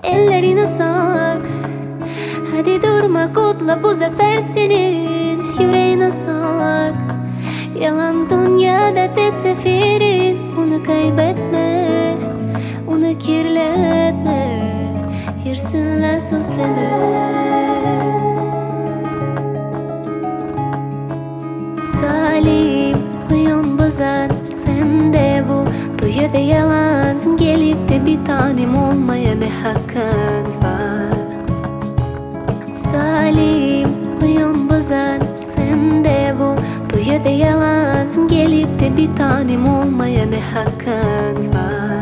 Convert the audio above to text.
Ellerini sak, hadi durma, kutla bu zafer senin. Yüreğine sak, yalan dünyada tek seferin. Onu kaybetme, onu kirletme, hirsinle süsleme. Salim, uyan bazan, sende bu rüyada yalan. Gelip de bir tanem olmaya ne hakkın var? Salim, uyan bazan, sende bu rüyada yalan. Gelip de bir tanem olmaya ne hakkın var?